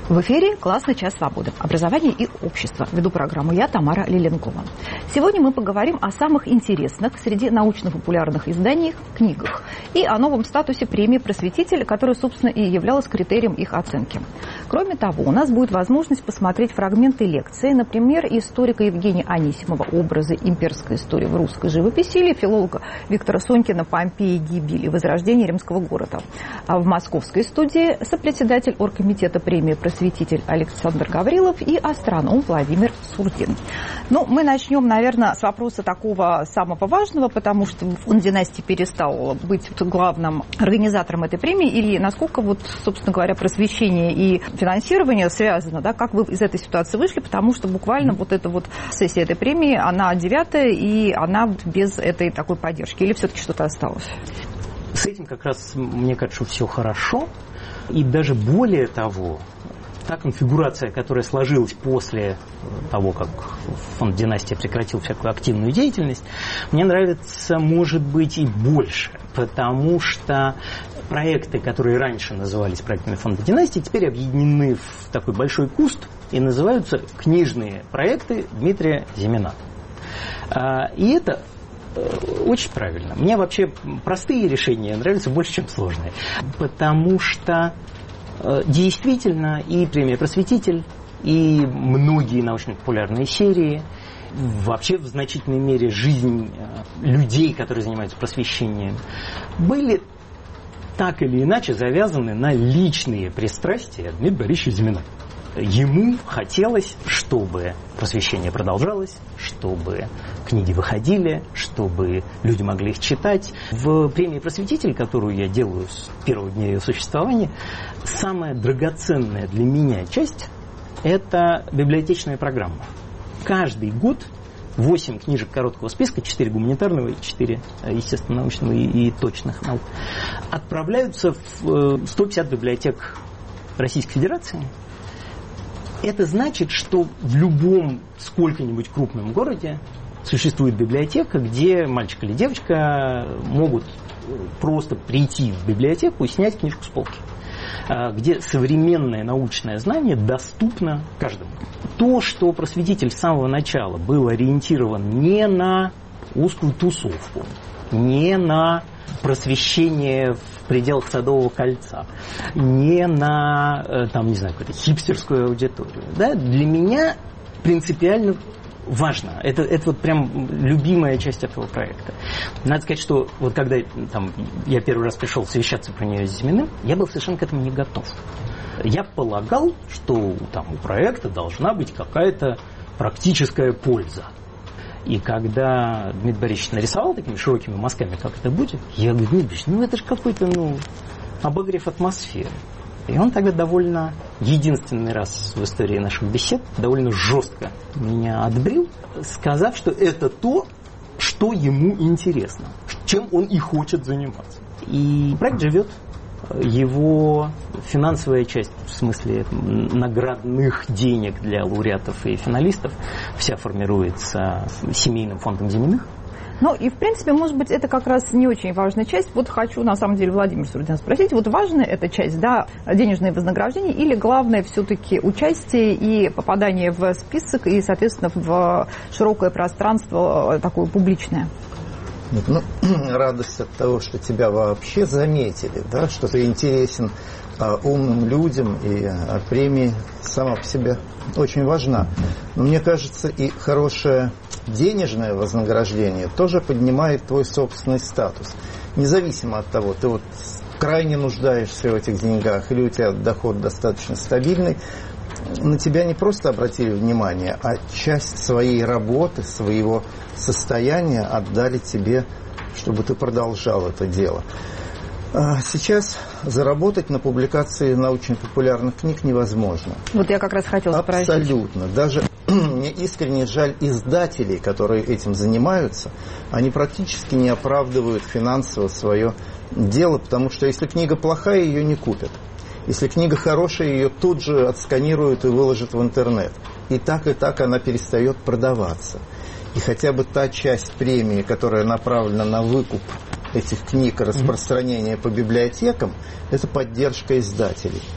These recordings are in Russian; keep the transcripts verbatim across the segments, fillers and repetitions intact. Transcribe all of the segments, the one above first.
В эфире «Классный час свободы. Образование и общество». Веду программу я, Тамара Лиленкова. Сегодня мы поговорим о самых интересных среди научно-популярных изданий книгах и о новом статусе премии «Просветитель», которая, собственно, и являлась критерием их оценки. Кроме того, у нас будет возможность посмотреть фрагменты лекции, например, историка Евгения Анисимова «Образы имперской истории в русской живописи» или филолога Виктора Сонькина «Помпеи, гибель и возрождение римского города». А в московской студии сопредседатель оргкомитета премии «Просветитель» Александр Гаврилов и астроном Владимир Сурдин. Ну, мы начнем, наверное, с вопроса такого самого важного, потому что фонд династии перестал быть главным организатором этой премии, или насколько, вот, собственно говоря, просвещение и финансирование связано, да, как вы из этой ситуации вышли, потому что буквально вот эта вот сессия этой премии, она девятая, и она без этой такой поддержки, или все-таки что-то осталось? С этим как раз, мне кажется, все хорошо, и даже более того, та конфигурация, которая сложилась после того, как фонд «Династия» прекратил всякую активную деятельность, мне нравится, может быть, и больше. Потому что проекты, которые раньше назывались проектами фонда «Династии», теперь объединены в такой большой куст и называются «Книжные проекты Дмитрия Зимина». И это очень правильно. Мне вообще простые решения нравятся больше, чем сложные. Потому что действительно, и премия «Просветитель», и многие научно-популярные серии, вообще в значительной мере жизнь людей, которые занимаются просвещением, были так или иначе завязаны на личные пристрастия Дмитрия Борисовича Зимина. Ему хотелось, чтобы просвещение продолжалось, чтобы книги выходили, чтобы люди могли их читать. В премии «Просветитель», которую я делаю с первого дня ее существования, самая драгоценная для меня часть – это библиотечная программа. Каждый год восемь книжек короткого списка, четыре гуманитарного и четыре естественно-научного и, и точных наук, отправляются в сто пятьдесят библиотек Российской Федерации. Это значит, что в любом сколько-нибудь крупном городе существует библиотека, где мальчик или девочка могут просто прийти в библиотеку и снять книжку с полки, где современное научное знание доступно каждому. То, что «Просветитель» с самого начала был ориентирован не на узкую тусовку, не на просвещение в пределах Садового кольца, не на, там, не знаю, какую-то хипстерскую аудиторию. Да? Для меня принципиально важно. Это, это вот прям любимая часть этого проекта. Надо сказать, что вот когда там, я первый раз пришел совещаться про нее с Зиминым, я был совершенно к этому не готов. Я полагал, что там, у проекта должна быть какая-то практическая польза. И когда Дмитрий Борисович нарисовал такими широкими мазками, как это будет, я говорю: Дмитрий Борисович, ну это же какой-то, ну, обогрев атмосферы. И он тогда довольно, единственный раз в истории наших бесед, довольно жестко меня отбрил, сказав, что это то, что ему интересно, чем он и хочет заниматься. И проект живет. Его финансовая часть, в смысле наградных денег для лауреатов и финалистов, вся формируется семейным фондом Зиминых. Ну и, в принципе, может быть, это как раз не очень важная часть. Вот хочу, на самом деле, Владимир Сурдин спросить, вот важная эта часть, да, денежные вознаграждения, или главное все-таки участие и попадание в список и, соответственно, в широкое пространство такое публичное? Ну, радость от того, что тебя вообще заметили, да, что ты интересен а, умным людям, и а, премия сама по себе очень важна. Но мне кажется, и хорошее денежное вознаграждение тоже поднимает твой собственный статус. Независимо от того, ты вот крайне нуждаешься в этих деньгах, или у тебя доход достаточно стабильный, на тебя не просто обратили внимание, а часть своей работы, своего состояния отдали тебе, чтобы ты продолжал это дело. Сейчас заработать на публикации научно-популярных книг невозможно. Вот я как раз хотела спросить. Абсолютно. Даже мне искренне жаль издателей, которые этим занимаются. Они практически не оправдывают финансово свое дело, потому что если книга плохая, ее не купят. Если книга хорошая, ее тут же отсканируют и выложат в интернет. И так, и так она перестает продаваться. И хотя бы та часть премии, которая направлена на выкуп этих книг и распространение по библиотекам, это поддержка издателей.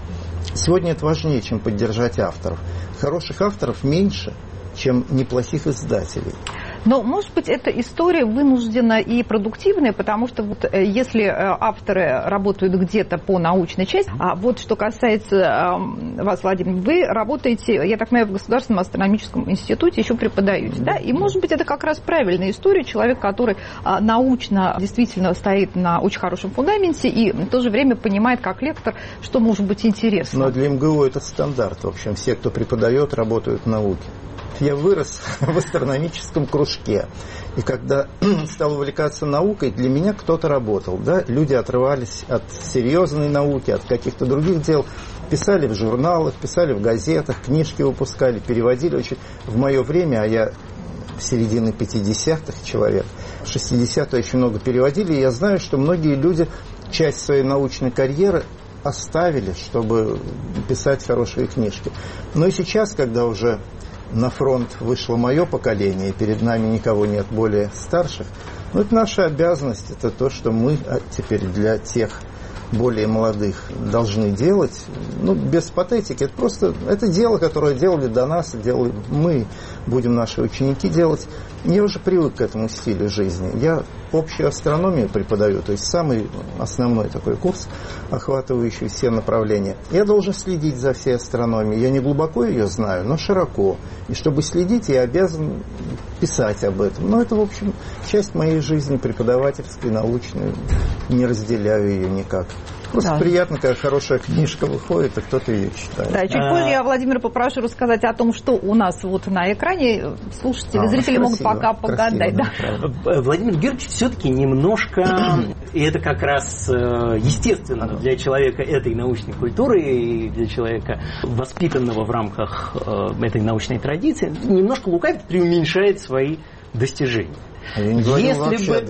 Сегодня это важнее, чем поддержать авторов. Хороших авторов меньше, чем неплохих издателей. Но, может быть, эта история вынуждена и продуктивная, потому что вот если авторы работают где-то по научной части, а вот что касается вас, Владимир, вы работаете, я так понимаю, в Государственном астрономическом институте, еще преподаете, да? И, может быть, это как раз правильная история, человек, который научно действительно стоит на очень хорошем фундаменте и в то же время понимает, как лектор, что может быть интересно. Но для эм гэ у это стандарт, в общем, все, кто преподает, работают в науке. Я вырос в астрономическом кружке, и когда стал увлекаться наукой, для меня кто-то работал. Да? Люди отрывались от серьезной науки, от каких-то других дел, писали в журналах, писали в газетах, книжки выпускали, переводили. Очень... В мое время, а я в середине пятидесятых человек, в шестидесятые очень много переводили, и я знаю, что многие люди часть своей научной карьеры оставили, чтобы писать хорошие книжки. Но и сейчас, когда уже на фронт вышло мое поколение, и перед нами никого нет более старших, но это наша обязанность, это то, что мы теперь для тех более молодых должны делать. Ну, без патетики, это просто это дело, которое делали до нас, делали мы, будем наши ученики делать. Я уже привык к этому стилю жизни. Я общую астрономию преподаю, то есть самый основной такой курс, охватывающий все направления. Я должен следить за всей астрономией. Я не глубоко ее знаю, но широко. И чтобы следить, я обязан писать об этом. Но это, в общем, часть моей жизни преподавательской, научной. Не разделяю ее никак. Просто да. Приятно, когда хорошая книжка выходит, и кто-то ее читает. Да, чуть позже я Владимира попрошу рассказать о том, что у нас вот на экране. Слушатели, а, зрители красиво, могут пока погадать. Да. Владимир Георгиевич все-таки немножко, и это как раз естественно для человека этой научной культуры, и для человека, воспитанного в рамках этой научной традиции, немножко лукавит, преуменьшает свои достижения. А я не говорю если, бы,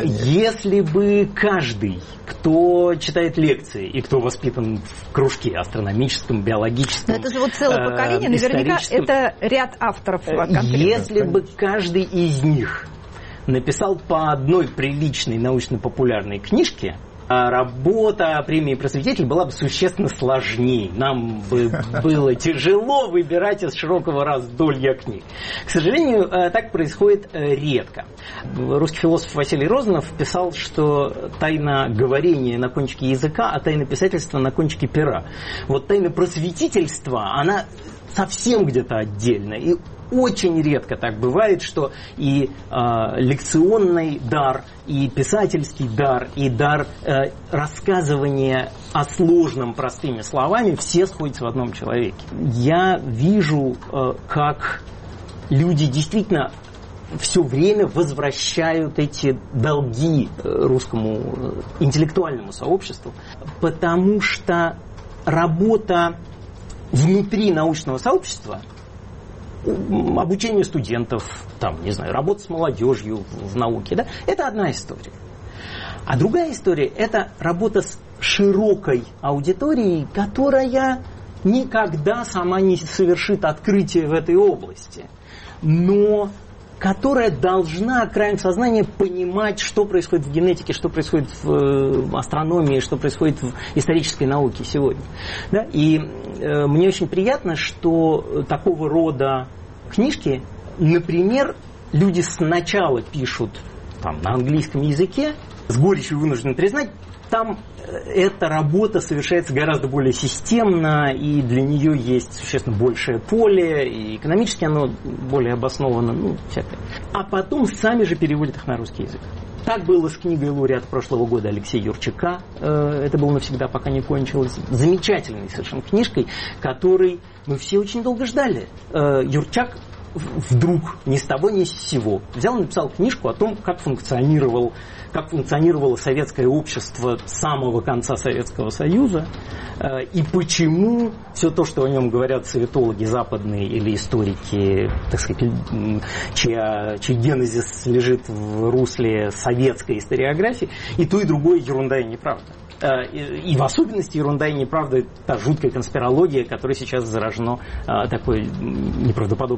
если бы каждый, кто читает лекции и кто воспитан в кружке астрономическом, биологическом, но это же вот целое поколение, наверняка это ряд авторов. Если бы каждый из них написал по одной приличной научно-популярной книжке, работа премии «Просветитель» была бы существенно сложнее. Нам бы было тяжело выбирать из широкого раздолья книг. К сожалению, так происходит редко. Русский философ Василий Розанов писал, что тайна говорения на кончике языка, а тайна писательства на кончике пера. Вот тайна просветительства, она совсем где-то отдельно. И очень редко так бывает, что и э, лекционный дар, и писательский дар, и дар э, рассказывания о сложном простыми словами все сходятся в одном человеке. Я вижу, э, как люди действительно все время возвращают эти долги русскому интеллектуальному сообществу, потому что работа внутри научного сообщества, обучение студентов, там, не знаю, работа с молодежью в, в науке, да, это одна история. А другая история – это работа с широкой аудиторией, которая никогда сама не совершит открытие в этой области, но которая должна краем сознания понимать, что происходит в генетике, что происходит в астрономии, что происходит в исторической науке сегодня. Да? И э, мне очень приятно, что такого рода книжки, например, люди сначала пишут там, на английском языке, с горечью вынуждены признать, там эта работа совершается гораздо более системно, и для нее есть существенно большее поле, и экономически оно более обосновано, ну, всякое. А потом сами же переводят их на русский язык. Так было с книгой лауреата прошлого года Алексея Юрчака. Это было навсегда, пока не кончилось. Замечательной совершенно книжкой, которой мы все очень долго ждали. Юрчак вдруг ни с того ни с сего взял и написал книжку о том, как функционировал, как функционировало советское общество с самого конца Советского Союза, э, и почему все то, что о нем говорят советологи западные или историки, так сказать, чья, чей генезис лежит в русле советской историографии, и то, и другое ерунда и неправда. И в особенности ерунда и неправда та жуткая конспирология, которой сейчас заражено такое неправдоподобное количество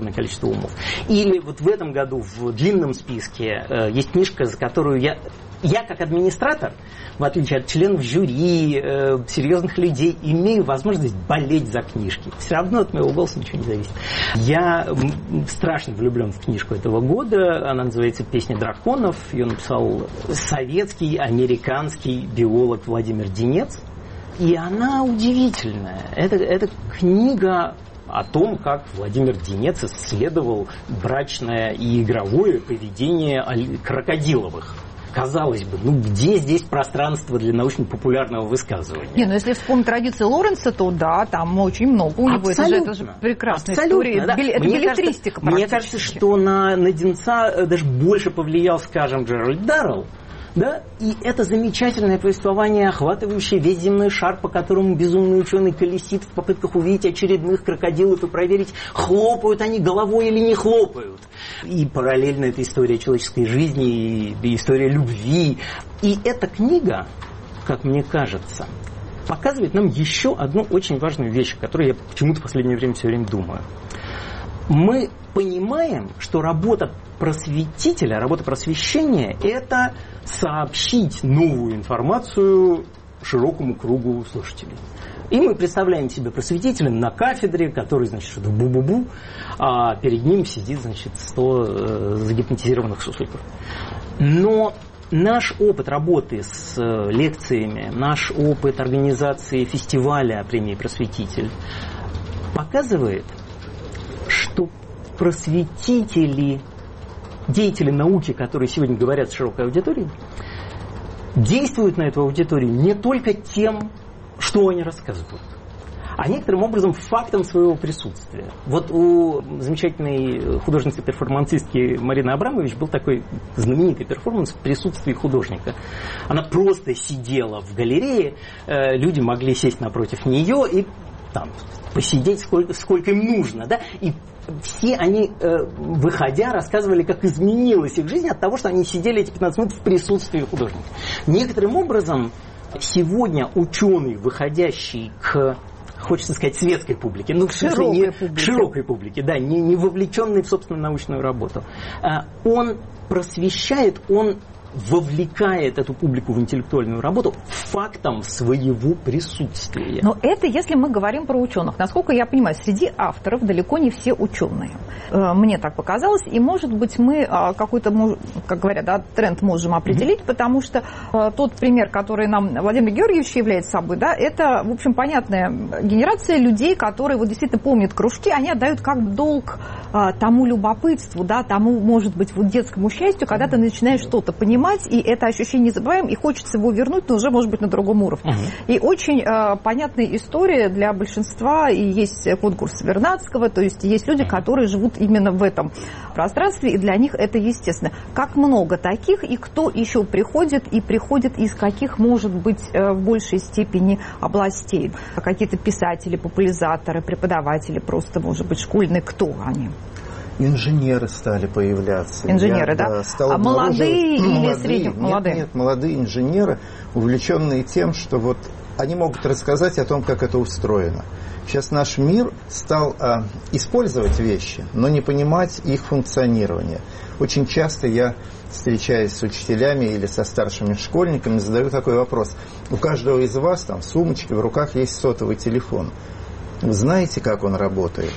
количество умов. Или вот в этом году в длинном списке э, есть книжка, за которую я, я как администратор, в отличие от членов жюри, э, серьезных людей, имею возможность болеть за книжки. Все равно от моего голоса ничего не зависит. Я страшно влюблен в книжку этого года. Она называется «Песня драконов». Ее написал советский, американский биолог Владимир Денец. И она удивительная. Это, это книга о том, как Владимир Денец исследовал брачное и игровое поведение крокодиловых. Казалось бы, ну где здесь пространство для научно-популярного высказывания? Не, ну если вспомнить традиции Лоренса, то да, там очень много у него. Это же, это же прекрасная история. Да. Это мне беллетристика кажется, мне кажется, что на, на Денца даже больше повлиял, скажем, Джеральд Даррелл. Да? И это замечательное повествование, охватывающее весь земной шар, по которому безумный ученый колесит в попытках увидеть очередных крокодилов и проверить, хлопают они головой или не хлопают. И параллельно это история человеческой жизни, и история любви. И эта книга, как мне кажется, показывает нам еще одну очень важную вещь, о которой я почему-то в последнее время все время думаю. Мы понимаем, что работа просветителя, работа просвещения – это сообщить новую информацию широкому кругу слушателей. И мы представляем себе просветителя на кафедре, который, значит, что-то бу-бу-бу, а перед ним сидит, значит, сто э, загипнотизированных сусликов. Но наш опыт работы с э, лекциями, наш опыт организации фестиваля премии «Просветитель» показывает, что просветители, деятели науки, которые сегодня говорят с широкой аудиторией, действуют на эту аудиторию не только тем, что они рассказывают, а некоторым образом фактом своего присутствия. Вот у замечательной художницы-перформансистки Марины Абрамович был такой знаменитый перформанс в присутствии художника. Она просто сидела в галерее, люди могли сесть напротив нее и там посидеть сколько, сколько им нужно, да, и все они, э, выходя, рассказывали, как изменилась их жизнь от того, что они сидели эти пятнадцать минут в присутствии художника. Некоторым образом сегодня ученый, выходящий к, хочется сказать, светской публике, ну, в смысле, не, к широкой публике, да, не, не вовлеченный в собственную научную работу, э, он просвещает, он вовлекает эту публику в интеллектуальную работу фактом своего присутствия. Но это если мы говорим про ученых. Насколько я понимаю, среди авторов далеко не все ученые. Мне так показалось. И, может быть, мы какой-то, как говорят, да, тренд можем определить, mm-hmm. потому что тот пример, который нам Владимир Георгиевич является собой, да, это, в общем, понятная генерация людей, которые вот действительно помнят кружки, они отдают как долг тому любопытству, да, тому, может быть, вот детскому счастью, когда ты начинаешь что-то понимать, и это ощущение не забываем, и хочется его вернуть, но уже, может быть, на другом уровне. Uh-huh. И очень э, понятная история для большинства, и есть конкурс Вернадского, то есть есть люди, которые живут именно в этом пространстве, и для них это естественно. Как много таких, и кто еще приходит, и приходит из каких, может быть, э, в большей степени областей? Какие-то писатели, популяризаторы, преподаватели, просто, может быть, школьные, кто они? Инженеры стали появляться. Инженеры, Я, да? да стал а молодые или молодые, средние? Нет, молодые? Нет, молодые инженеры, увлеченные тем, что вот они могут рассказать о том, как это устроено. Сейчас наш мир стал а, использовать вещи, но не понимать их функционирование. Очень часто я, встречаясь с учителями или со старшими школьниками, задаю такой вопрос. У каждого из вас там в сумочке, в руках есть сотовый телефон. Вы знаете, как он работает?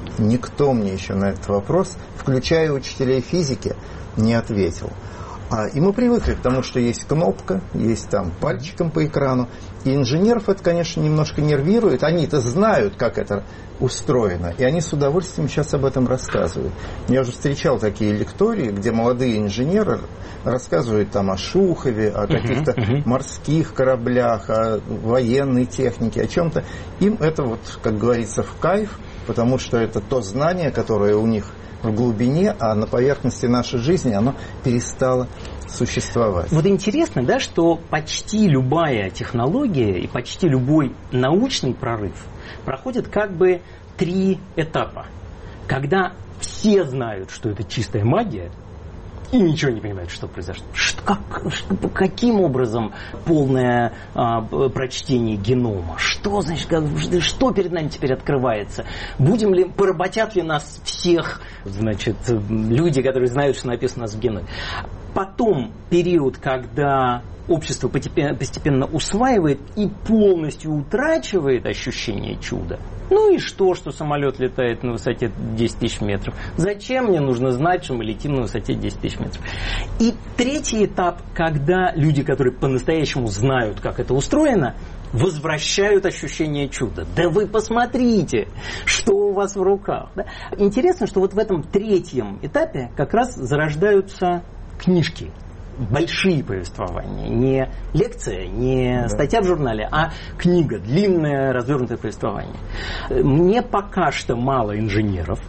Никто мне еще на этот вопрос, включая учителей физики, не ответил. А, и мы привыкли к тому, что есть кнопка, есть там пальчиком по экрану. И инженеров это, конечно, немножко нервирует. Они-то знают, как это устроено. И они с удовольствием сейчас об этом рассказывают. Я уже встречал такие лектории, где молодые инженеры рассказывают там о Шухове, о каких-то uh-huh, uh-huh. морских кораблях, о военной технике, о чем-то. Им это, вот, как говорится, в кайф, потому что это то знание, которое у них в глубине, а на поверхности нашей жизни оно перестало существовать. Вот интересно, да, что почти любая технология и почти любой научный прорыв проходит как бы три этапа. Когда все знают, что это чистая магия, и ничего не понимают, что произошло. Что, как, что, каким образом полное а, прочтение генома? Что, значит, как, что перед нами теперь открывается? Будем ли, поработят ли нас всех, значит, люди, которые знают, что написано у нас в геноме? Потом период, когда общество постепенно усваивает и полностью утрачивает ощущение чуда. Ну и что, что самолет летает на высоте десять тысяч метров? Зачем мне нужно знать, что мы летим на высоте десять тысяч метров? И третий этап, когда люди, которые по-настоящему знают, как это устроено, возвращают ощущение чуда. Да вы посмотрите, что у вас в руках. Да? Интересно, что вот в этом третьем этапе как раз зарождаются книжки. Большие повествования. Не лекция, не да. статья в журнале, а книга, длинное развернутое повествование. Мне пока что мало инженеров.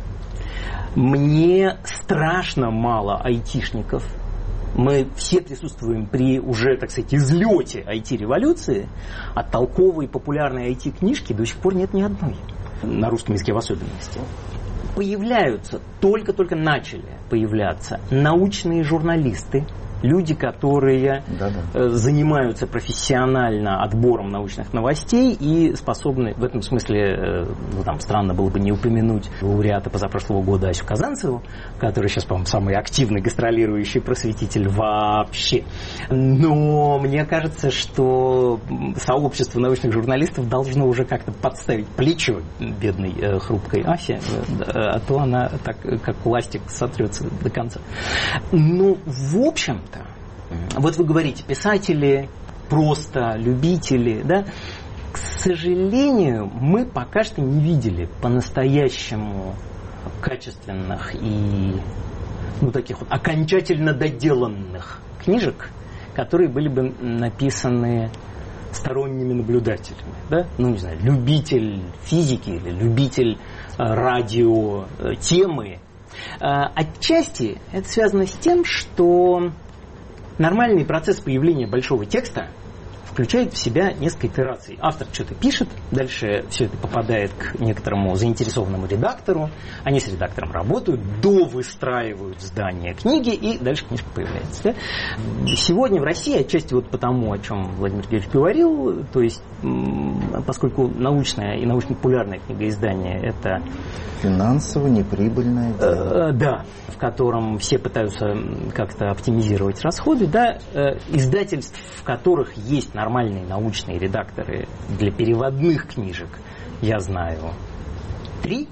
Мне страшно мало айтишников. Мы все присутствуем при уже, так сказать, излете ай ти-революции, а толковой популярной ай ти-книжки до сих пор нет ни одной. На русском языке в особенности. Появляются, только-только начали появляться научные журналисты, люди, которые Да-да. занимаются профессионально отбором научных новостей и способны, в этом смысле, ну, там странно было бы не упомянуть лауреата позапрошлого года Асю Казанцеву, который сейчас, по-моему, самый активный гастролирующий просветитель вообще. Но мне кажется, что сообщество научных журналистов должно уже как-то подставить плечо бедной хрупкой Асе, а то она так, как ластик, сотрется до конца. Ну, в общем, вот вы говорите, писатели, просто любители, да? К сожалению, мы пока что не видели по-настоящему качественных и ну, таких вот окончательно доделанных книжек, которые были бы написаны сторонними наблюдателями, да? Ну, не знаю, любитель физики или любитель радио темы. Отчасти это связано с тем, что нормальный процесс появления большого текста включает в себя несколько итераций. Автор что-то пишет, дальше все это попадает к некоторому заинтересованному редактору, они с редактором работают, довыстраивают здание книги, и дальше книжка появляется. Да? Сегодня в России, отчасти вот потому, о чем Владимир Георгиевич говорил, то есть поскольку научное и научно-популярное книгоиздание это финансово неприбыльное дело. Э, да, в котором все пытаются как-то оптимизировать расходы, да, э, издательств, в которых есть нормальные научные редакторы для переводных книжек, я знаю три,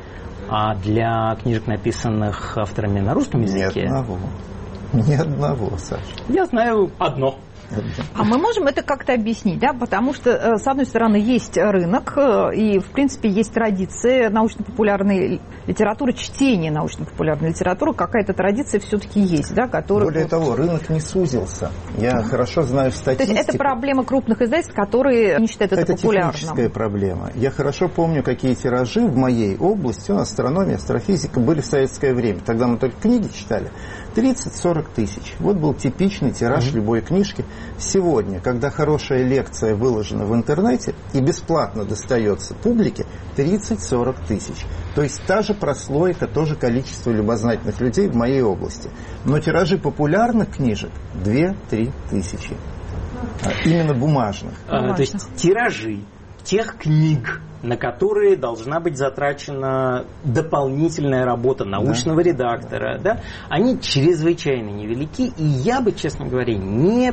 а для книжек, написанных авторами на русском языке... Ни одного. Ни одного, Саша. Я знаю одно. А мы можем это как-то объяснить, да, потому что, с одной стороны, есть рынок, и, в принципе, есть традиция научно-популярной литературы, чтения научно-популярной литературы, какая-то традиция все-таки есть, да, которая... Более того, рынок не сузился. Я uh-huh. хорошо знаю статистику. То есть это проблема крупных издательств, которые не считают это, это популярным. Это техническая проблема. Я хорошо помню, какие тиражи в моей области, ну, астрономия, астрофизика, были в советское время. Тогда мы только книги читали. тридцать-сорок тысяч. Вот был типичный тираж uh-huh. любой книжки. Сегодня, когда хорошая лекция выложена в интернете и бесплатно достается публике, тридцать-сорок тысяч. То есть та же прослойка, то же количество любознательных людей в моей области. Но тиражи популярных книжек две-три тысячи. Именно бумажных. А, то есть тиражи тех книг, на которые должна быть затрачена дополнительная работа научного да. редактора, да, они чрезвычайно невелики, и я бы, честно говоря, не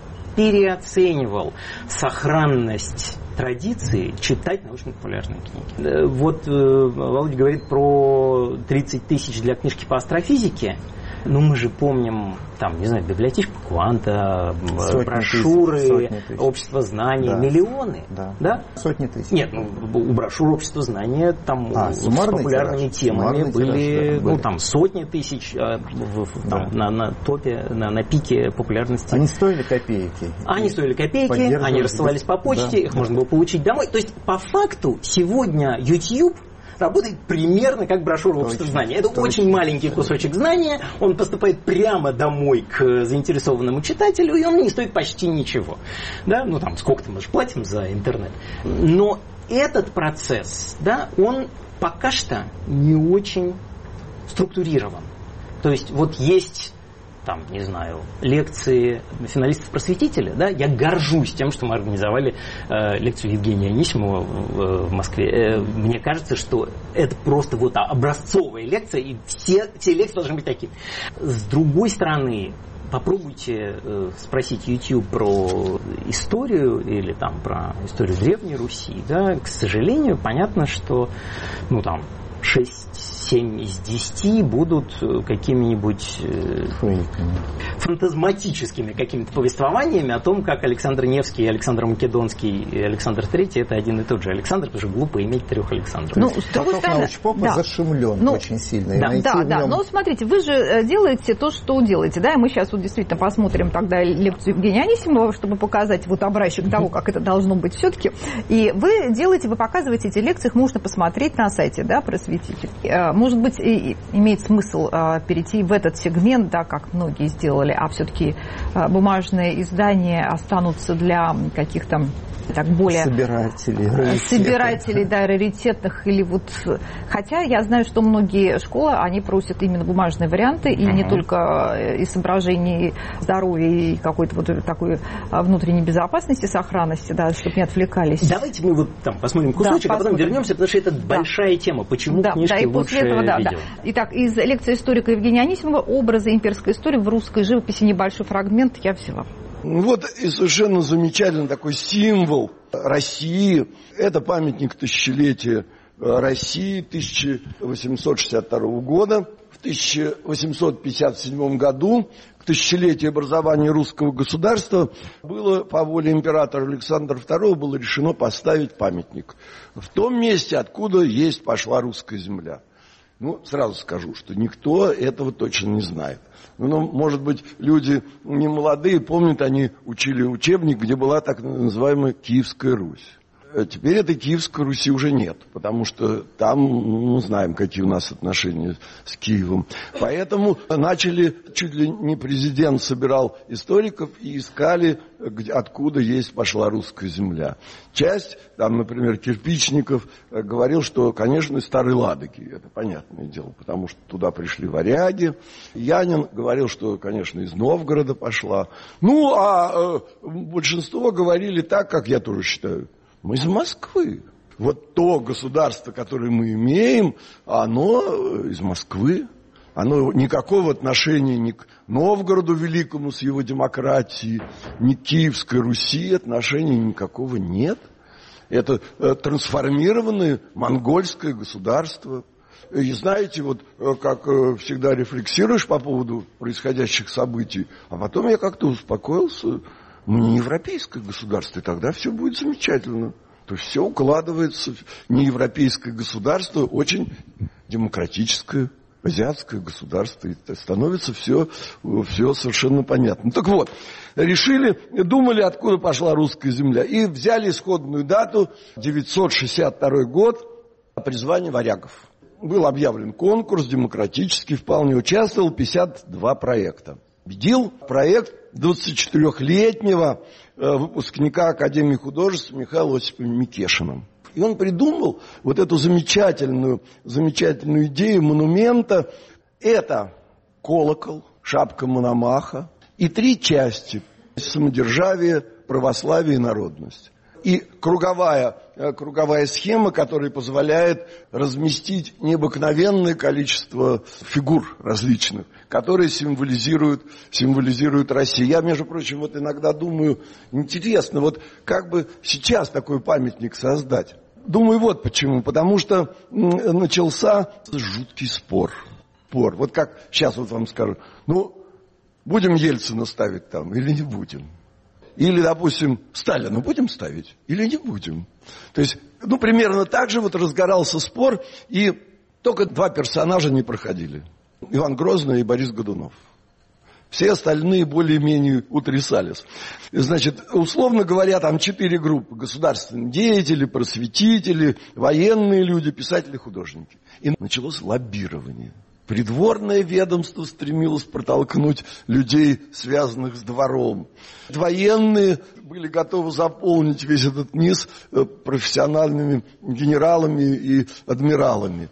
переоценивал сохранность традиции читать научно-популярные книги. Вот Володя говорит про тридцать тысяч для книжки по астрофизике. Ну, мы же помним, там, не знаю, библиотечку Кванта, сотни брошюры, тысяч, общество знаний, да. миллионы. Да. да? Сотни тысяч. Нет, ну, у брошюр общества знания там а, с популярными тираж. темами суммарный были, тираж, да, были, ну, там, сотни тысяч а, в, там, да. на, на топе, на, на пике популярности. Они стоили копейки. Они стоили копейки, они рассылались по почте, да. их да. можно было получить домой. То есть, по факту, сегодня YouTube работает примерно как брошюра общества знания. Это точно. Очень маленький кусочек знания, он поступает прямо домой к заинтересованному читателю, и он не стоит почти ничего. Да? Ну там сколько-то мы же платим за интернет. Но этот процесс, да, он пока что не очень структурирован. То есть вот есть там, не знаю, лекции финалистов-просветителя, да, я горжусь тем, что мы организовали э, лекцию Евгения Анисимова в, в Москве. Э, мне кажется, что это просто вот образцовая лекция, и все, все лекции должны быть такими. С другой стороны, попробуйте э, спросить YouTube про историю или там про историю Древней Руси, да, к сожалению, понятно, что, ну, там, шесть-семь из десяти будут какими-нибудь э, фантазматическими какими-то повествованиями о том, как Александр Невский, Александр Македонский и Александр Третий это один и тот же Александр, потому что глупо иметь трех Александров. Ну, поток научпопа да. зашумлен ну, очень сильно. Да, да, да. Нем... Но смотрите, вы же делаете то, что делаете, да, и мы сейчас вот действительно посмотрим тогда лекцию Евгения Анисимова, чтобы показать вот образчик того, как это должно быть все-таки. И вы делаете, вы показываете эти лекции, их можно посмотреть на сайте, да, просветитель. Может быть, и имеет смысл перейти в этот сегмент, да, как многие сделали, а все-таки бумажные издания останутся для каких-то так более собирателей, собирателей, да, раритетных или вот, хотя я знаю, что многие школы они просят именно бумажные варианты и uh-huh. не только из соображений здоровья и какой-то вот такой внутренней безопасности, сохранности, да, чтобы не отвлекались. Давайте мы вот там посмотрим кусочек, да, а потом вернемся, потому что это да. большая тема. Почему да, книжки да, и лучше после этого, да, видео? Да. Итак, из лекции историка Евгения Анисимова «Образы имперской истории в русской живописи» небольшой фрагмент я взяла. Вот и совершенно замечательный такой символ России. Это памятник тысячелетия России тысяча восемьсот шестьдесят второго года. В тысяча восемьсот пятьдесят седьмом году, к тысячелетию образования русского государства, было по воле императора Александра второго было решено поставить памятник в том месте, откуда есть пошла русская земля. Ну, сразу скажу, что никто этого точно не знает. Ну, может быть, люди не молодые, помнят, они учили учебник, где была так называемая Киевская Русь. Теперь этой Киевской Руси уже нет, потому что там, мы знаем, какие у нас отношения с Киевом. Поэтому начали, чуть ли не президент собирал историков и искали, откуда есть пошла русская земля. Часть, там, например, Кирпичников говорил, что, конечно, из Старой Ладоги, это понятное дело, потому что туда пришли варяги. Янин говорил, что, конечно, из Новгорода пошла. Ну, а э, большинство говорили так, как я тоже считаю. Мы из Москвы. Вот то государство, которое мы имеем, оно из Москвы. Оно никакого отношения ни к Новгороду Великому с его демократией, ни к Киевской Руси отношения никакого нет. Это э, трансформированное монгольское государство. И знаете, вот э, как э, всегда рефлексируешь по поводу происходящих событий, а потом я как-то успокоился. Не европейское государство, и тогда все будет замечательно. То есть все укладывается в неевропейское государство, очень демократическое, азиатское государство. И становится все, все совершенно понятно. Так вот, решили, думали, откуда пошла русская земля. И взяли исходную дату, девятьсот шестьдесят второй год, призвание варягов. Был объявлен конкурс, демократический, вполне участвовал пятьдесят два проекта. Победил проект двадцатичетырёхлетнего э, выпускника Академии художеств Михаила Осиповича Микешина. И он придумал вот эту замечательную, замечательную идею монумента. Это колокол, шапка Мономаха и три части: самодержавие, православие и народность. И круговая, круговая схема, которая позволяет разместить необыкновенное количество фигур различных, которые символизируют, символизируют Россию. Я, между прочим, вот иногда думаю, интересно, вот как бы сейчас такой памятник создать. Думаю, вот почему. Потому что начался жуткий спор. Спор. Вот как сейчас вот вам скажу, ну, будем Ельцина ставить там или не будем? Или, допустим, Сталина будем ставить или не будем? То есть, ну, примерно так же вот разгорался спор, и только два персонажа не проходили. Иван Грозный и Борис Годунов. Все остальные более-менее утрясались. Значит, условно говоря, там четыре группы: государственные деятели, просветители, военные люди, писатели, художники. И началось лоббирование. Придворное ведомство стремилось протолкнуть людей, связанных с двором. Военные были готовы заполнить весь этот низ профессиональными генералами и адмиралами.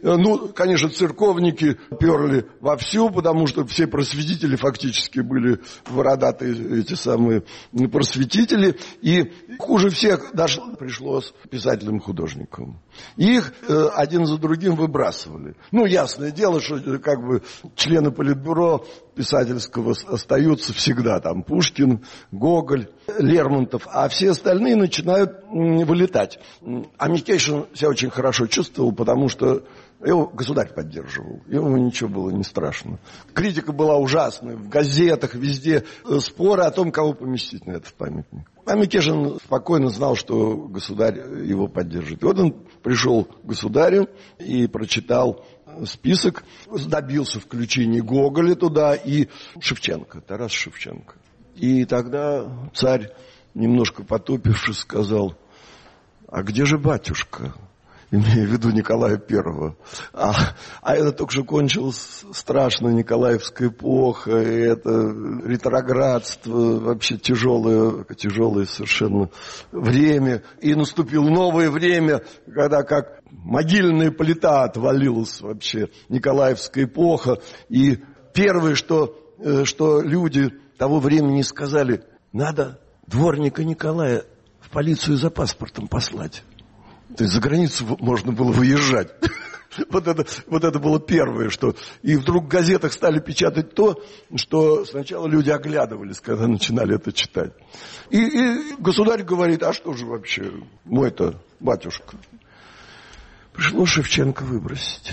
Ну, конечно, церковники перли вовсю, потому что все просветители фактически были бородатые, эти самые просветители. И хуже всех дошло, пришлось писателям-художникам. Их э, один за другим выбрасывали. Ну, ясное дело, что как бы члены политбюро писательского остаются всегда. Там Пушкин, Гоголь, Лермонтов. А все остальные начинают м, вылетать. А Микешин себя очень хорошо чувствовал, потому что его государь поддерживал. Ему ничего было не страшно. Критика была ужасная. В газетах, везде споры о том, кого поместить на этот памятник. А Микешин спокойно знал, что государь его поддержит. И вот он пришел к государю и прочитал список, добился включения Гоголя туда и Шевченко, Тарас Шевченко. И тогда царь, немножко потупившись, сказал: а где же батюшка? Имея в виду Николая Первого. А, а это только что кончилась страшная Николаевская эпоха, и это ретроградство, вообще тяжелое, тяжелое совершенно время. И наступило новое время, когда как могильная плита отвалилась вообще Николаевская эпоха. И первое, что, что люди того времени сказали: надо дворника Николая в полицию за паспортом послать. То есть за границу можно было выезжать. Вот это, вот это было первое, что... И вдруг в газетах стали печатать то, что сначала люди оглядывались, когда начинали это читать. И, и государь говорит: а что же вообще мой-то батюшка? Пришлось Шевченко выбросить.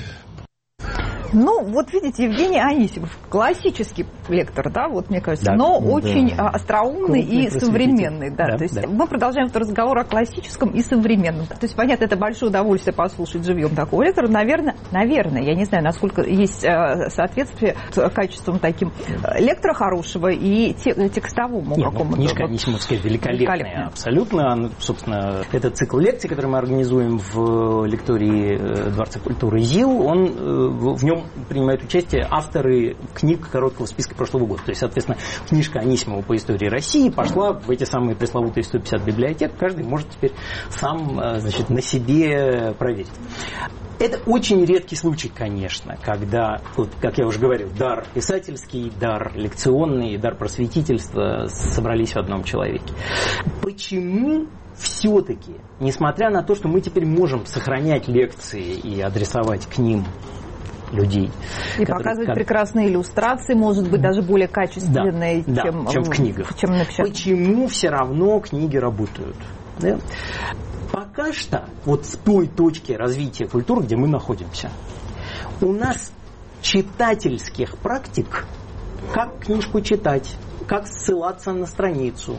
Ну, вот видите, Евгений Анисимов, классический лектор, да, вот мне кажется, да, но да. очень остроумный Крупный и современный. Да, да, то есть да. Мы продолжаем этот разговор о классическом и современном. То есть, понятно, это большое удовольствие послушать живьем такого лектора. Наверное, наверное, я не знаю, насколько есть соответствие с качеством таким лектора хорошего и текстовому Нет, какому-то. Ну, книжка Анисимовская великолепная, великолепная, абсолютно. Собственно, этот цикл лекций, который мы организуем в лектории Дворца культуры ЗИЛ, он в нем принимают участие авторы книг короткого списка прошлого года. То есть, соответственно, книжка Анисимова по истории России пошла в эти самые пресловутые сто пятьдесят библиотек. Каждый может теперь сам, значит, на себе проверить. Это очень редкий случай, конечно, когда, вот, как я уже говорил, дар писательский, дар лекционный, дар просветительства собрались в одном человеке. Почему все-таки, несмотря на то, что мы теперь можем сохранять лекции и адресовать к ним людей. И которые, показывать как... прекрасные иллюстрации, может быть, даже более качественные, да, чем, да, чем в книгах. Чем напечатано. Почему все равно книги работают? Да? Пока что, вот с той точки развития культуры, где мы находимся, у нас читательских практик, как книжку читать, как ссылаться на страницу,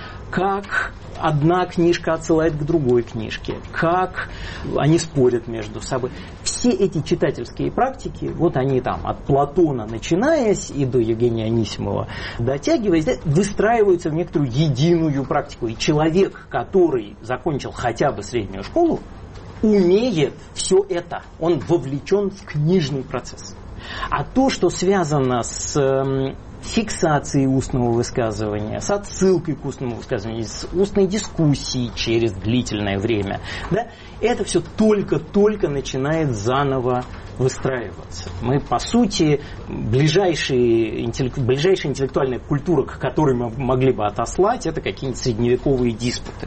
как одна книжка отсылает к другой книжке, как они спорят между собой. Все эти читательские практики, вот они там от Платона начинаясь и до Евгения Анисимова дотягиваясь, выстраиваются в некоторую единую практику. И человек, который закончил хотя бы среднюю школу, умеет все это. Он вовлечен в книжный процесс. А то, что связано с фиксацией устного высказывания, с отсылкой к устному высказыванию, с устной дискуссией через длительное время, да, это все только-только начинает заново выстраиваться. Мы, по сути, ближайшие, интеллект, ближайшая интеллектуальная культура, к которой мы могли бы отослать, это какие-нибудь средневековые диспуты.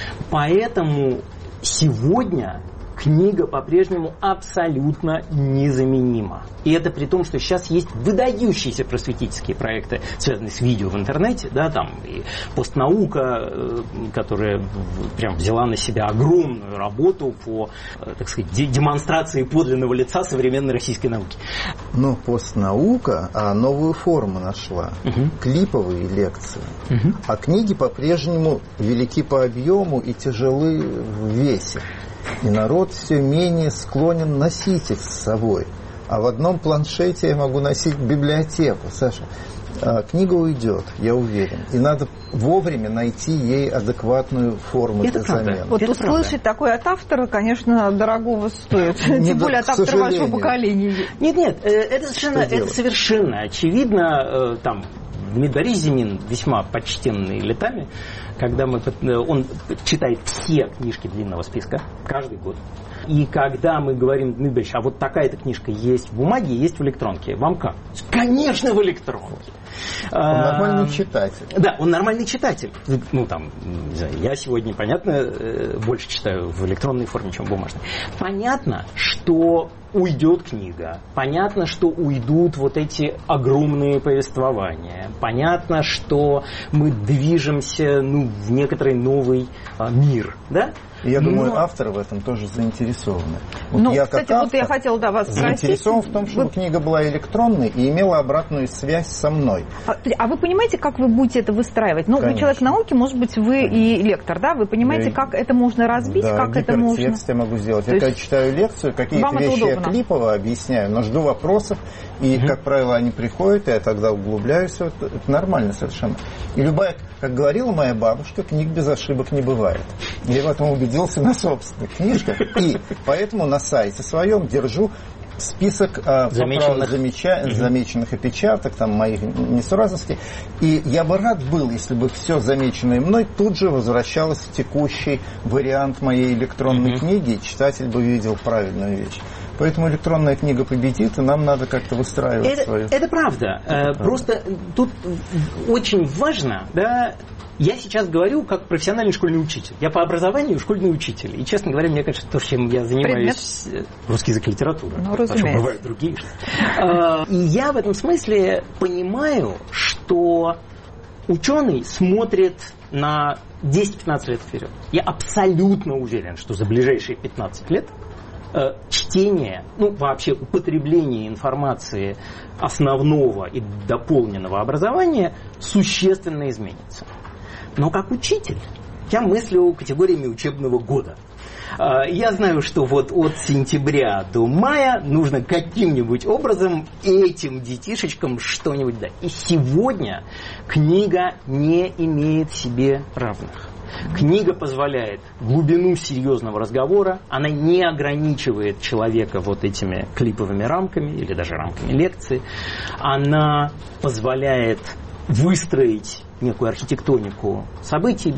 Поэтому сегодня книга по-прежнему абсолютно незаменима. И это при том, что сейчас есть выдающиеся просветительские проекты, связанные с видео в интернете, да, там и постнаука, которая прям взяла на себя огромную работу по, так сказать, демонстрации подлинного лица современной российской науки. Но постнаука а новую форму нашла. Угу. Клиповые лекции. Угу. А книги по-прежнему велики по объему и тяжелы в весе. И народ все менее склонен носить их с собой. А в одном планшете я могу носить библиотеку. Саша, книга уйдет, я уверен. И надо вовремя найти ей адекватную форму для замены. Вот это услышать правда. Такое от автора, конечно, дорогого стоит. Не Тем более от автора вашего поколения. Нет, нет, это совершенно, это совершенно очевидно. Там Дмитрий Зимин, весьма почтенный летами, когда мы, он читает все книжки длинного списка каждый год. И когда мы говорим, Дмитрий Борисович, а вот такая-то книжка есть в бумаге, есть в электронке, вам как? Конечно, в электронке. Он нормальный читатель. Да, он нормальный читатель. Ну, там, не знаю, я сегодня, понятно, больше читаю в электронной форме, чем в бумажной. Понятно, что уйдет книга. Понятно, что уйдут вот эти огромные повествования. Понятно, что мы движемся, ну, в некоторый новый а, мир, да? Я Но... думаю, авторы в этом тоже заинтересованы. Вот ну, я, кстати, как автор, вот я хотела да, вас спросить. заинтересован в том, чтобы вы... книга была электронной и имела обратную связь со мной. А, а вы понимаете, как вы будете это выстраивать? Ну, Конечно. вы человек науки, может быть, вы Конечно. и лектор, да? Вы понимаете, я... как это можно разбить, да, как это можно... я могу сделать. То я есть... когда читаю лекцию, какие-то вещи я клипово объясняю, но жду вопросов, и, mm-hmm. как правило, они приходят, и я тогда углубляюсь. Это, это нормально совершенно. И любая, как говорила моя бабушка, книг без ошибок не бывает. Я в этом убедился на собственных книжках, и поэтому на сайте своем держу список э, замеченных. Замеча... Mm-hmm. замеченных опечаток, там, моих несуразностей. И я бы рад был, если бы все замеченное мной тут же возвращалось в текущий вариант моей электронной mm-hmm. книги, и читатель бы видел правильную вещь. Поэтому электронная книга победит, и нам надо как-то выстраивать это, свою... Это правда. Это Просто правда. Тут очень важно, да, я сейчас говорю как профессиональный школьный учитель. Я по образованию школьный учитель. И, честно говоря, мне кажется, то, чем я занимаюсь... Предмет? Русский язык и литература. Ну, разумеется. Бывают другие. И я в этом смысле понимаю, что ученый смотрит на десять-пятнадцать лет вперед. Я абсолютно уверен, что за ближайшие пятнадцать лет чтение, ну вообще употребление информации основного и дополненного образования существенно изменится. Но как учитель я мыслю категориями учебного года. Я знаю, что вот от сентября до мая нужно каким-нибудь образом этим детишечкам что-нибудь дать. И сегодня книга не имеет себе равных. Книга позволяет глубину серьезного разговора, она не ограничивает человека вот этими клиповыми рамками или даже рамками лекции, она позволяет выстроить некую архитектонику событий.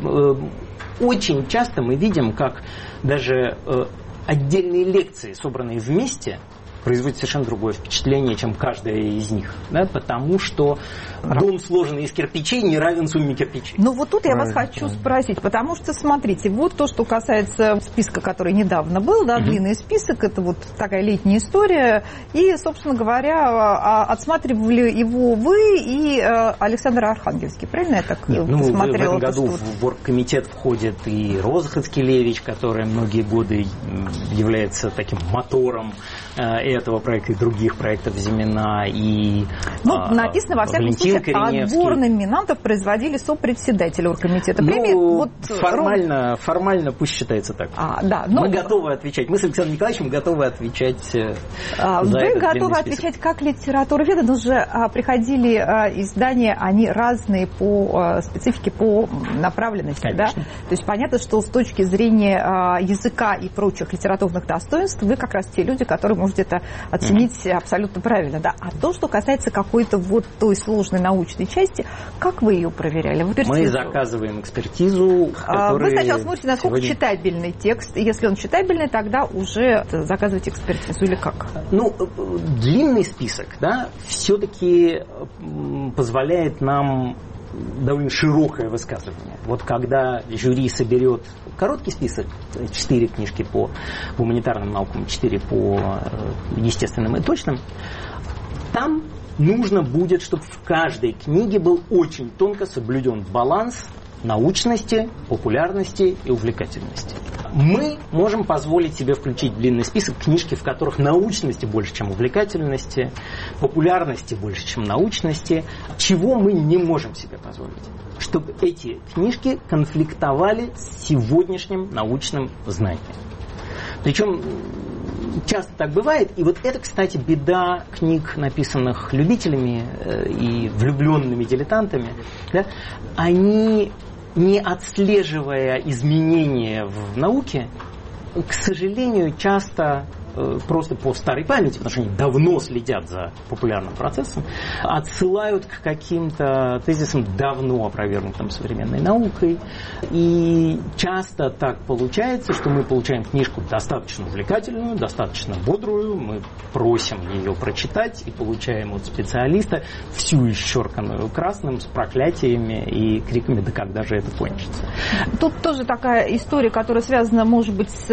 Очень часто мы видим, как даже отдельные лекции, собранные вместе, производит совершенно другое впечатление, чем каждая из них. Да? Потому что дом, сложенный из кирпичей, не равен сумме кирпичей. Ну вот тут я вас хочу спросить, потому что, смотрите, вот то, что касается списка, который недавно был, да, mm-hmm. длинный список, это вот такая летняя история, и, собственно говоря, отсматривали его вы и Александр Архангельский, правильно я так Нет, ну, посмотрела? В этом году вот... в оргкомитет входит и Роза Хацкелевич, которая многие годы является таким мотором этого проекта и других проектов Зимина, и ну, а, написано, во всяком случае, отбор номинантов производили сопредседатель оргкомитета премии. Ну, вот, формально, ром... формально пусть считается так. А, да, но... Мы готовы отвечать. Мы с Александром Николаевичем готовы отвечать а, за Вы этот готовы отвечать как литературоведы, но же а, приходили а, издания, они разные по а, специфике, по направленности. Да? То есть понятно, что с точки зрения а, языка и прочих литературных достоинств вы как раз те люди, которые можете это оценить mm-hmm. абсолютно правильно, да. А то, что касается какой-то вот той сложной научной части, как вы ее проверяли? Вы Мы заказываем экспертизу, а, Вы сначала смотрите, насколько сегодня... читабельный текст, и если он читабельный, тогда уже заказываете экспертизу или как? Ну, длинный список, да, все-таки позволяет нам довольно широкое высказывание. Вот когда жюри соберет короткий список, четыре книжки по гуманитарным наукам, четыре по естественным и точным, там нужно будет, чтобы в каждой книге был очень тонко соблюден баланс научности, популярности и увлекательности. Мы можем позволить себе включить в длинный список книжки, в которых научности больше, чем увлекательности, популярности больше, чем научности. Чего мы не можем себе позволить? Чтобы эти книжки конфликтовали с сегодняшним научным знанием. Причем часто так бывает. И вот это, кстати, беда книг, написанных любителями и влюбленными дилетантами. Да? Они, не отслеживая изменения в науке, к сожалению, часто просто по старой памяти, потому что они давно следят за популярным процессом, отсылают к каким-то тезисам, давно опровергнутым современной наукой. И часто так получается, что мы получаем книжку достаточно увлекательную, достаточно бодрую, мы просим ее прочитать и получаем от специалиста всю исчерканную красным с проклятиями и криками: да когда же это кончится? Тут тоже такая история, которая связана, может быть, с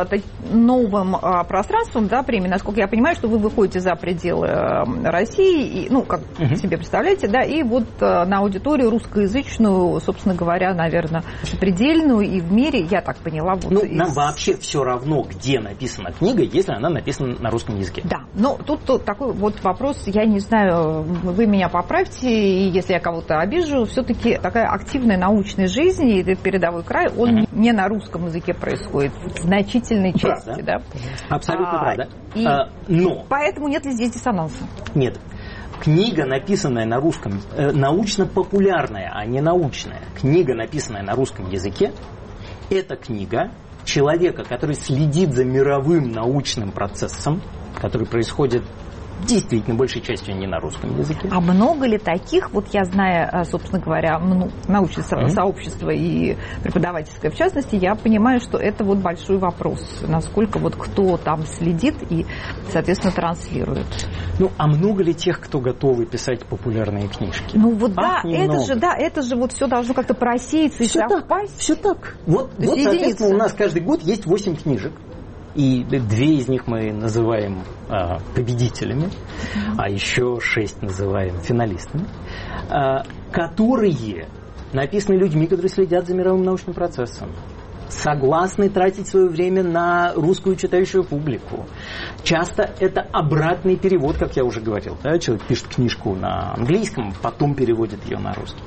новым пространством, да, премии. Насколько я понимаю, что вы выходите за пределы России, и, ну, как uh-huh. себе представляете, да, и вот на аудиторию русскоязычную, собственно говоря, наверное, предельную и в мире, я так поняла. Вот ну, из... нам вообще все равно, где написана книга, если она написана на русском языке. Да, но тут, тут такой вот вопрос, я не знаю, вы меня поправьте, и если я кого-то обижу, все-таки такая активная научная жизнь и передовой край, он uh-huh. не на русском языке происходит в значительной части, да? Абсолютно а, правда. И а, но... Поэтому нет ли здесь диссонанса? Нет. Книга, написанная на русском, э, научно-популярная, а не научная, книга, написанная на русском языке, это книга человека, который следит за мировым научным процессом, который происходит действительно большей частью не на русском языке. А много ли таких, вот я знаю, собственно говоря, научное mm-hmm. сообщество и преподавательское в частности, я понимаю, что это вот большой вопрос, насколько вот кто там следит и, соответственно, транслирует. Ну, а много ли тех, кто готовы писать популярные книжки? Ну вот Ах, да, немного. это же, да, это же вот все должно как-то просеяться и все совпасть. Так, все так. Вот, вот единица. Соответственно, у нас каждый год есть восемь книжек. И две из них мы называем а, победителями, mm-hmm. а еще шесть называем финалистами, а, которые написаны людьми, которые следят за мировым научным процессом, согласны тратить свое время на русскую читающую публику. Часто это обратный перевод, как я уже говорил. Да? Человек пишет книжку на английском, потом переводит ее на русский.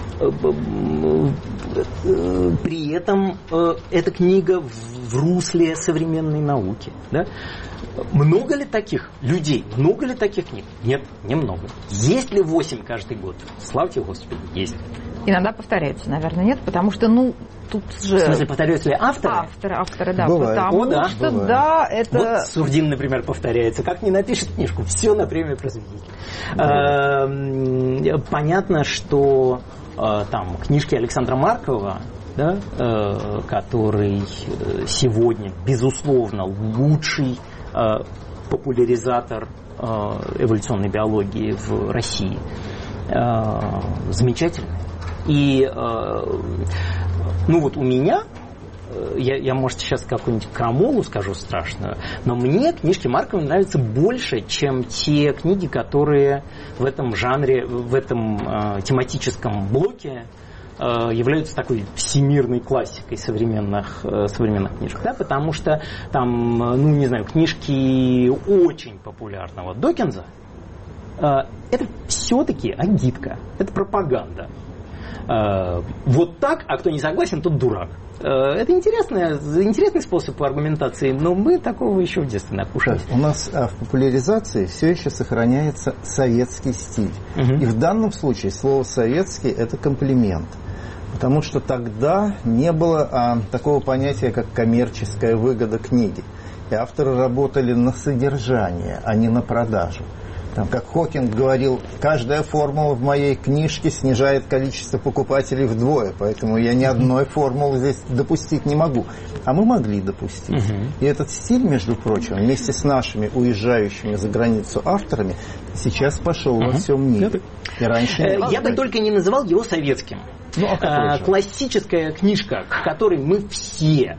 При этом эта книга в русле современной науки. Да? Много ли таких людей? Много ли таких книг? Нет, немного. Есть ли восемь каждый год? Славьте Господи, есть. Иногда повторяются, наверное, нет, потому что, ну, тут же... В смысле, повторяются ли авторы? Авторы, авторы, да. Бывает. Потому О, да, что, бывает. да, это... Вот Сурдин, например, повторяется. Как не напишет книжку, все на премию просветителя. Понятно, что там книжки Александра Маркова, да, который сегодня, безусловно, лучший популяризатор эволюционной биологии в России, замечательный. И, ну вот у меня, я, я может, сейчас какую-нибудь крамолу скажу страшную, но мне книжки Маркова нравятся больше, чем те книги, которые в этом жанре, в этом э, тематическом блоке э, являются такой всемирной классикой современных, э, современных книжек. Да? Потому что там, ну не знаю, книжки очень популярного Докинза, э, это все-таки агитка, это пропаганда. Вот так, а кто не согласен, тот дурак. Это интересный, интересный способ аргументации, но мы такого еще в детстве накушались. У нас а, в популяризации все еще сохраняется советский стиль. Угу. И в данном случае слово «советский» – это комплимент. Потому что тогда не было а, такого понятия, как коммерческая выгода книги. И авторы работали на содержание, а не на продажу. Там, как Хокинг говорил, каждая формула в моей книжке снижает количество покупателей вдвое, поэтому я ни одной формулы здесь допустить не могу. А мы могли допустить. Uh-huh. И этот стиль, между прочим, вместе с нашими уезжающими за границу авторами, сейчас пошел uh-huh. во всем мире. И раньше э, я бы только не называл его советским. Ну, а а, классическая книжка, к которой мы все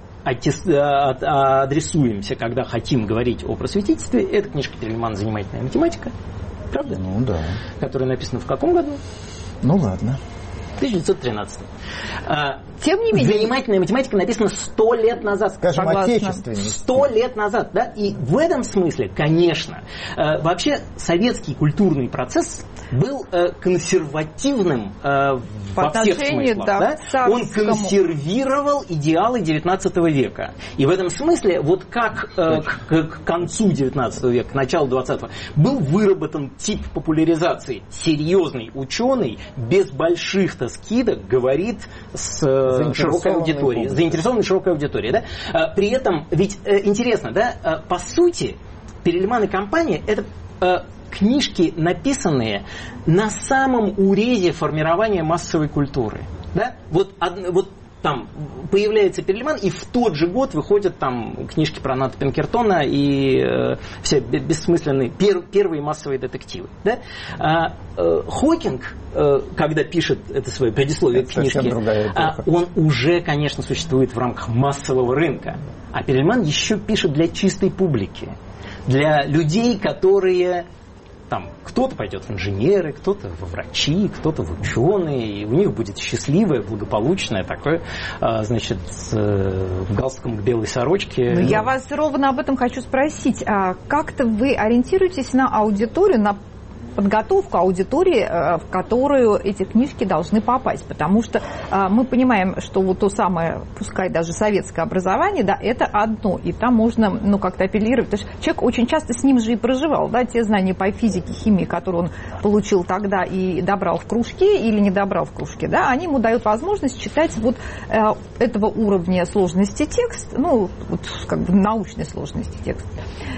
адресуемся, когда хотим говорить о просветительстве, это книжка Тельмана «Занимательная математика». Правда? Ну да. Которая написана в каком году? Ну ладно. тысяча девятьсот тринадцатом. Тем не менее. «Занимательная математика» написана сто лет назад. Скажем, отечественный. Сто лет назад, да? И в этом смысле, конечно, вообще советский культурный процесс был консервативным во всех смыслах. Да, да? Он консервировал идеалы девятнадцатого века. И в этом смысле, вот как к, к концу девятнадцатого века, к началу двадцатого, был выработан тип популяризации. Серьезный ученый, без больших, так вместо скидок говорит с широкой аудиторией, заинтересованной широкой аудиторией. Да? При этом, ведь интересно, да, по сути, Перельман и компания – это книжки, написанные на самом урезе формирования массовой культуры. Да? Вот, вот там появляется Перельман, и в тот же год выходят там книжки про Ната Пинкертона и э, все бессмысленные пер, первые массовые детективы. Да? А, э, Хокинг, э, когда пишет это свое предисловие к книжке, а, он уже, конечно, существует в рамках массового рынка. А Перельман еще пишет для чистой публики. Для людей, которые... Там кто-то пойдет в инженеры, кто-то во врачи, кто-то в ученые, и у них будет счастливое, благополучное такое, значит, в галстуком к белой сорочке. Ну, я вас ровно об этом хочу спросить. А как-то вы ориентируетесь на аудиторию, на подготовку аудитории, в которую эти книжки должны попасть, потому что мы понимаем, что вот то самое, пускай даже советское образование, да, это одно, и там можно, ну, как-то апеллировать, потому что человек очень часто с ним же и проживал, да, те знания по физике, химии, которые он получил тогда и добрал в кружке или не добрал в кружке, да, они ему дают возможность читать вот этого уровня сложности текст, ну, вот как бы научной сложности текста.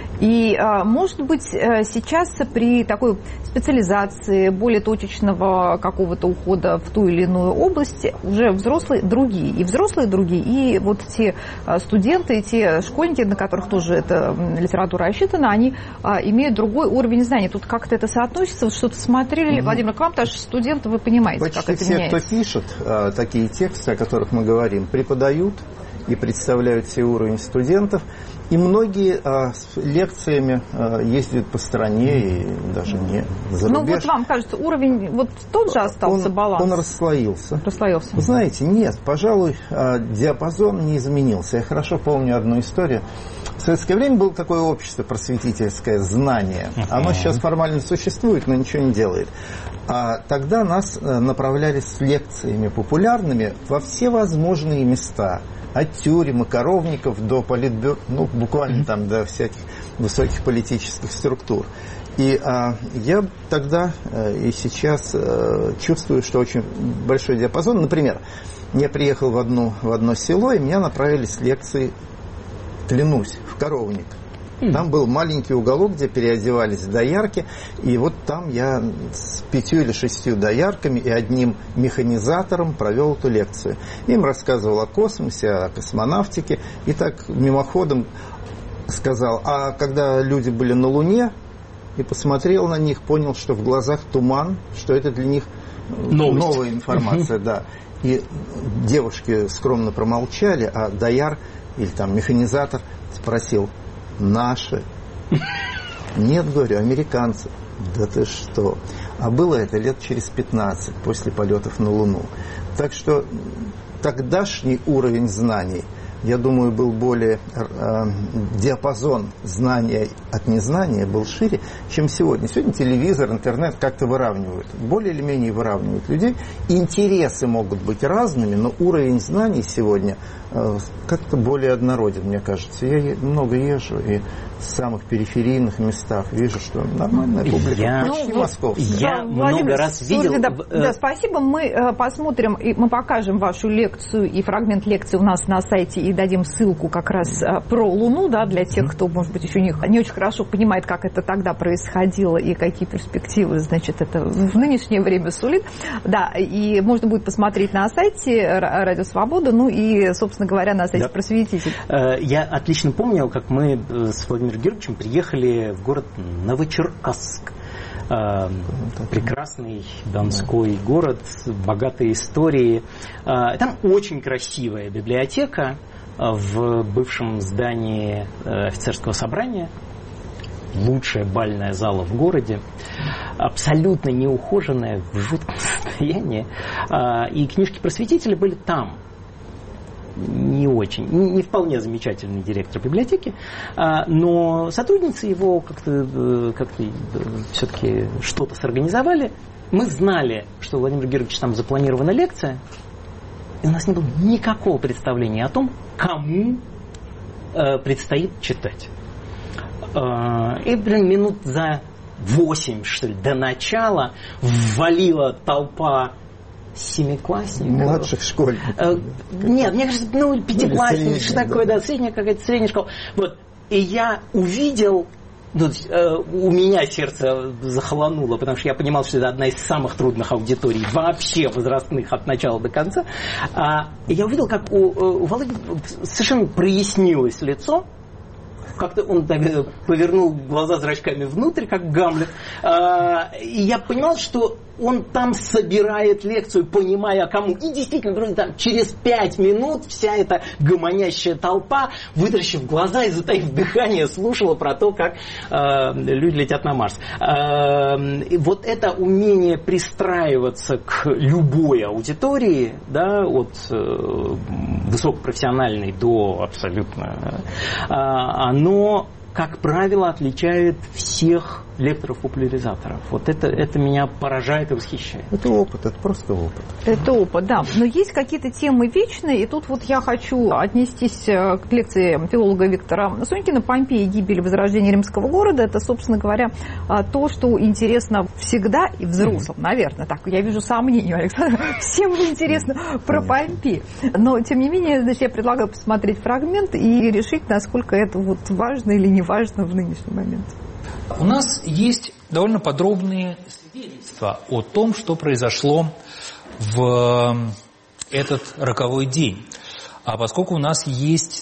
И, может быть, сейчас при такой специализации, более точечного какого-то ухода в ту или иную область уже взрослые другие. И взрослые другие, и вот те студенты, и те школьники, на которых тоже эта литература рассчитана, они имеют другой уровень знаний. Тут как-то это соотносится, вот что-то смотрели, mm-hmm. Владимир, к вам, потому что студенты, вы понимаете, почти как это все, меняется. кто пишет а, такие тексты, о которых мы говорим, преподают и представляют себе уровень студентов. И многие а, с лекциями а, ездят по стране и даже не за рубеж. Ну вот вам кажется, уровень вот тот же остался, он, баланс? Он расслоился. Расслоился. Вы знаете, нет, пожалуй, а, диапазон не изменился. Я хорошо помню одну историю. В советское время было такое общество просветительское «Знание». Оно сейчас формально существует, но ничего не делает. А тогда нас направляли с лекциями популярными во все возможные места. От тюрем и коровников до политбюро, ну, буквально там до всяких высоких политических структур. И а, я тогда а, и сейчас а, чувствую, что очень большой диапазон. Например, я приехал в, одну, в одно село, и меня направили с лекции, клянусь, в коровник. Там был маленький уголок, где переодевались доярки, и вот там я с пятью или шестью доярками и одним механизатором провел эту лекцию. Им рассказывал о космосе, о космонавтике, и так мимоходом сказал, а когда люди были на Луне, и посмотрел на них, понял, что в глазах туман, что это для них новость. Новая информация, да. И девушки скромно промолчали, а дояр или там механизатор спросил, наши. Нет, говорю, американцы. Да ты что? А было это лет через пятнадцать после полетов на Луну. Так что тогдашний уровень знаний, я думаю, был более э, диапазон знания от незнания был шире, чем сегодня. Сегодня телевизор, интернет как-то выравнивают, более или менее выравнивают людей. Интересы могут быть разными, но уровень знаний сегодня э, как-то более однороден, мне кажется. Я много езжу и в самых периферийных местах вижу, что нормальная публика, я, почти ну, московская. Я да, много Владимир, раз видел... Да, да, спасибо. Мы э, посмотрим, и мы покажем вашу лекцию и фрагмент лекции у нас на сайте, и дадим ссылку как раз э, про Луну, да, для тех, кто, может быть, еще не, не очень хорошо понимает, как это тогда происходило и какие перспективы, значит, это в нынешнее время сулит. Да, и можно будет посмотреть на сайте Радио Свобода, ну и, собственно говоря, на сайте да. Просветитель. Я отлично помню, как мы с Владимиром Георгиевичем приехали в город Новочеркасск. Прекрасный донской город, богатые истории. Там очень красивая библиотека в бывшем здании офицерского собрания. Лучшая бальная зала в городе. Абсолютно неухоженная, в жутком состоянии. И книжки просветителя были там. Не очень, не вполне замечательный директор библиотеки, но сотрудницы его как-то, как-то все-таки что-то сорганизовали. Мы знали, что у Владимира Георгиевича там запланирована лекция, и у нас не было никакого представления о том, кому предстоит читать. И, блин, минут за восемь, что ли, до начала ввалила толпа семиклассников. Младших школьников. Э, нет, мне кажется, ну, пятиклассник, что такое, да, средняя какая-то средняя школа. Вот. И я увидел, ну, э, у меня сердце захолонуло, потому что я понимал, что это одна из самых трудных аудиторий вообще возрастных от начала до конца. А, и я увидел, как у, у Володи совершенно прояснилось лицо. Как-то он так повернул глаза зрачками внутрь, как Гамлет. А, и я понимал, что он там собирает лекцию, понимая кому. И действительно, там, через пять минут вся эта гомонящая толпа, вытаращив глаза и затаив дыхание, слушала про то, как э, люди летят на Марс. Э, и вот это умение пристраиваться к любой аудитории, да, от э, высокопрофессиональной до абсолютно, э, оно, как правило, отличает всех лекторов-популяризаторов. Вот это, это меня поражает и восхищает. Это опыт, это просто опыт. Это опыт, да. Но есть какие-то темы вечные, и тут вот я хочу отнестись к лекции филолога Виктора Сонькина «Помпея. Гибель и возрождение римского города». Это, собственно говоря, то, что интересно всегда и взрослым, наверное. Так, я вижу сомнения, Александр. Всем интересно про Помпею. Но, тем не менее, значит, я предлагаю посмотреть фрагмент и решить, насколько это вот важно или не важно в нынешний момент. У нас есть довольно подробные свидетельства о том, что произошло в этот роковой день. А поскольку у нас есть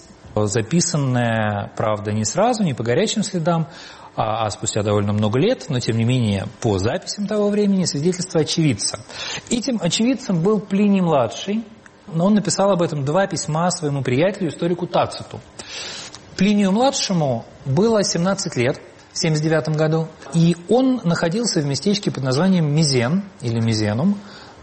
записанное, правда, не сразу, не по горячим следам, а, а спустя довольно много лет, но тем не менее по записям того времени, свидетельство очевидца. Этим очевидцем был Плиний-младший, но он написал об этом два письма своему приятелю, историку Тациту. Плинию-младшему было семнадцать лет. В семьдесят девятом году, и он находился в местечке под названием Мизен, или Мизенум,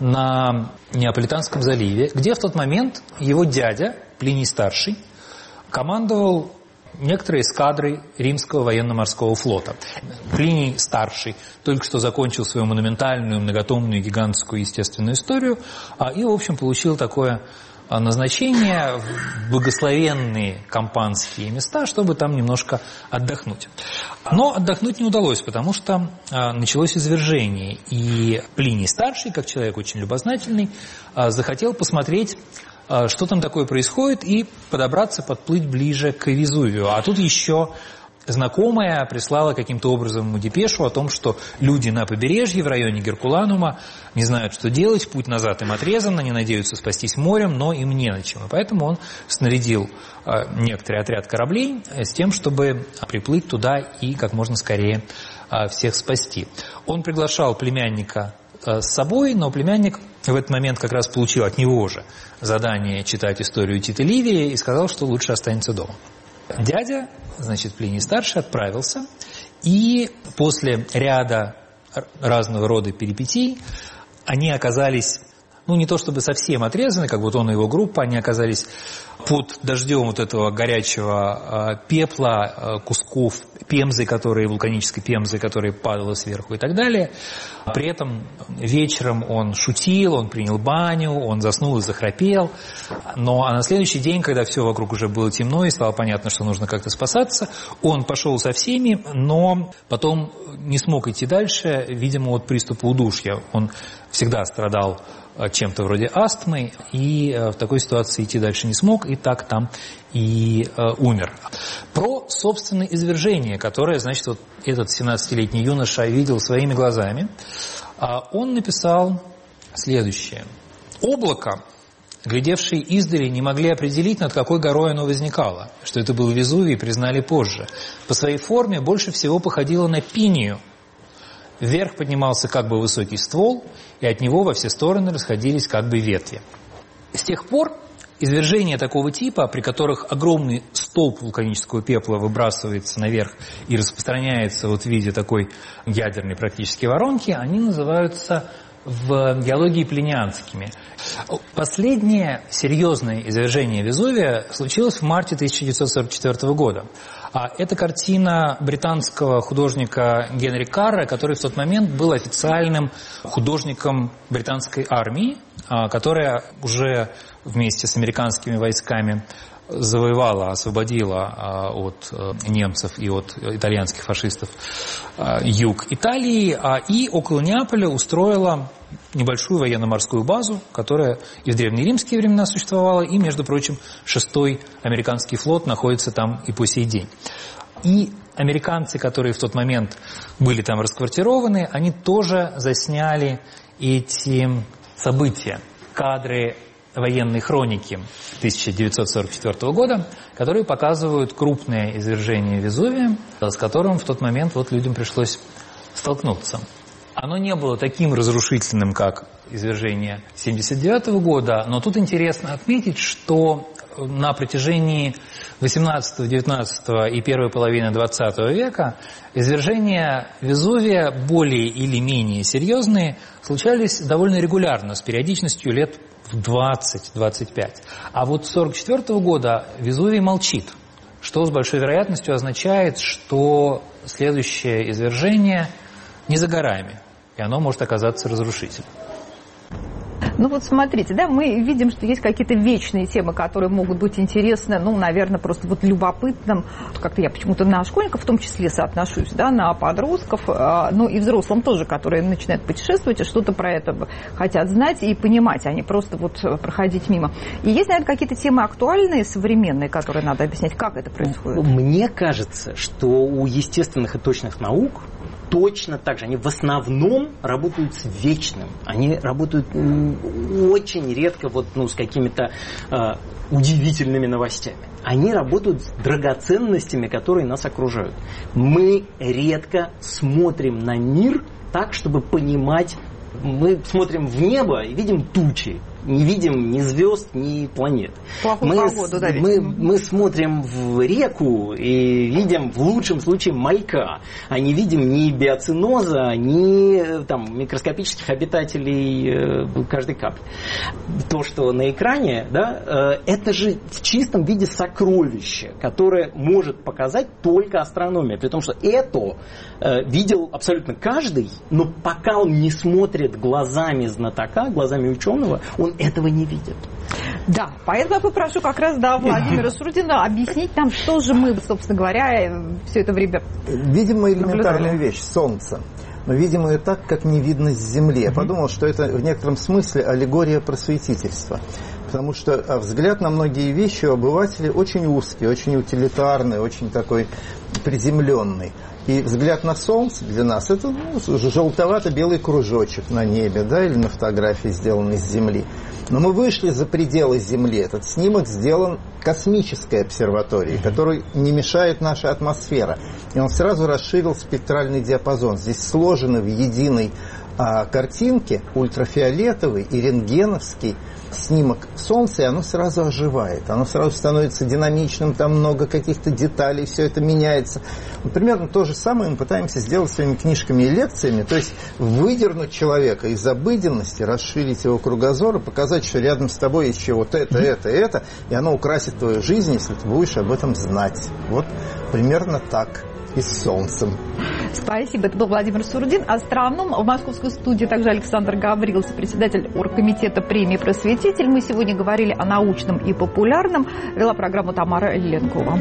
на Неаполитанском заливе, где в тот момент его дядя, Плиний-старший, командовал некоторой эскадрой римского военно-морского флота. Плиний-старший только что закончил свою монументальную, многотомную, гигантскую естественную историю, и, в общем, получил такое назначение в благословенные кампанские места, чтобы там немножко отдохнуть. Но отдохнуть не удалось, потому что а, началось извержение. И Плиний-старший, как человек очень любознательный, а, захотел посмотреть, а, что там такое происходит, и подобраться, подплыть ближе к Везувию. А тут еще знакомая прислала каким-то образом ему депешу о том, что люди на побережье в районе Геркуланума не знают, что делать, путь назад им отрезан, они надеются спастись морем, но им не на чем. И поэтому он снарядил э, некоторый отряд кораблей с тем, чтобы приплыть туда и как можно скорее э, всех спасти. Он приглашал племянника э, с собой, но племянник в этот момент как раз получил от него же задание читать историю Тита Ливия и сказал, что лучше останется дома. Дядя, значит, Плиний-старший, отправился, и после ряда разного рода перипетий они оказались, ну, не то чтобы совсем отрезаны, как вот он и его группа, они оказались под дождем вот этого горячего пепла, кусков пемзы, которые, вулканической пемзы, которая падала сверху и так далее. При этом вечером он шутил, он принял баню, он заснул и захрапел. Но а на следующий день, когда все вокруг уже было темно и стало понятно, что нужно как-то спасаться, он пошел со всеми, но потом не смог идти дальше, видимо, от приступа удушья. Он всегда страдал чем-то вроде астмы, и в такой ситуации идти дальше не смог, и так там и э, умер. Про собственное извержение, которое, значит, вот этот семнадцатилетний юноша видел своими глазами, э, он написал следующее. Облако, глядевшие издали, не могли определить, над какой горой оно возникало. Что это был Везувий, признали позже. По своей форме больше всего походило на пинию. Вверх поднимался как бы высокий ствол, и от него во все стороны расходились как бы ветви. С тех пор извержения такого типа, при которых огромный столб вулканического пепла выбрасывается наверх и распространяется вот в виде такой ядерной практически воронки, они называются в геологии плинианскими. Последнее серьезное извержение Везувия случилось в марте тысяча девятьсот сорок четвёртого года. Это картина британского художника Генри Карра, который в тот момент был официальным художником британской армии, которая уже вместе с американскими войсками завоевала, освободила от немцев и от итальянских фашистов юг Италии, и около Неаполя устроила небольшую военно-морскую базу, которая и в древнеримские времена существовала, и, между прочим, шестой американский флот находится там и по сей день. И американцы, которые в тот момент были там расквартированы, они тоже засняли эти события, кадры военной хроники тысяча девятьсот сорок четвёртого года, которые показывают крупное извержение Везувия, с которым в тот момент вот людям пришлось столкнуться. Оно не было таким разрушительным, как извержение семьдесят девятого года, но тут интересно отметить, что на протяжении восемнадцатого, девятнадцатого и первой половины двадцатого века извержения Везувия, более или менее серьезные, случались довольно регулярно, с периодичностью лет в двадцать-двадцать пять. А вот с сорок четвёртого года Везувий молчит, что с большой вероятностью означает, что следующее извержение не за горами, и оно может оказаться разрушительным. Ну вот смотрите, да, мы видим, что есть какие-то вечные темы, которые могут быть интересны, ну, наверное, просто вот любопытным. Как-то я почему-то на школьников в том числе соотношусь, да, на подростков, ну и взрослым тоже, которые начинают путешествовать и что-то про это хотят знать и понимать, а не просто вот проходить мимо. И есть, наверное, какие-то темы актуальные, современные, которые надо объяснять, как это происходит? Мне кажется, что у естественных и точных наук точно так же. Они в основном работают с вечным. Они работают очень редко вот, ну, с какими-то э, удивительными новостями. Они работают с драгоценностями, которые нас окружают. Мы редко смотрим на мир так, чтобы понимать. Мы смотрим в небо и видим тучи. Не видим ни звезд, ни планет. Плохую мы, погоду, да, мы, мы смотрим в реку и видим в лучшем случае малька, а не видим ни биоциноза, ни там, микроскопических обитателей каждой капли. То, что на экране, да, это же в чистом виде сокровище, которое может показать только астрономия. При том, что это видел абсолютно каждый, но пока он не смотрит глазами знатока, глазами ученого, он этого не видит. Да, поэтому я попрошу как раз, да, Владимира Шурдина объяснить нам, что же мы, собственно говоря, все это время видим элементарную наблюдали. вещь, Солнце. Но видим ее так, как не видно с Земли. Я подумал, что это в некотором смысле аллегория просветительства. Потому что взгляд на многие вещи у обывателей очень узкий, очень утилитарный, очень такой приземленный. И взгляд на Солнце для нас это, ну, желтовато-белый кружочек на небе, да, или на фотографии, сделанной с Земли. Но мы вышли за пределы Земли. Этот снимок сделан космической обсерваторией, которой не мешает наша атмосфера. И он сразу расширил спектральный диапазон. Здесь сложены в единой а, картинке ультрафиолетовый и рентгеновский снимок Солнца, и оно сразу оживает, оно сразу становится динамичным, там много каких-то деталей, все это меняется. Вот примерно то же самое мы пытаемся сделать своими книжками и лекциями, то есть выдернуть человека из обыденности, расширить его кругозор и показать, что рядом с тобой есть еще вот это, это, это, и оно украсит твою жизнь, если ты будешь об этом знать. Вот примерно так и с Солнцем. Спасибо. Это был Владимир Шурдин, астроном. В московской студии также Александр Гаврилов, председатель оргкомитета премии «Просветитель». Мы сегодня говорили о научном и популярном. Вела программу Тамара Лиленкова.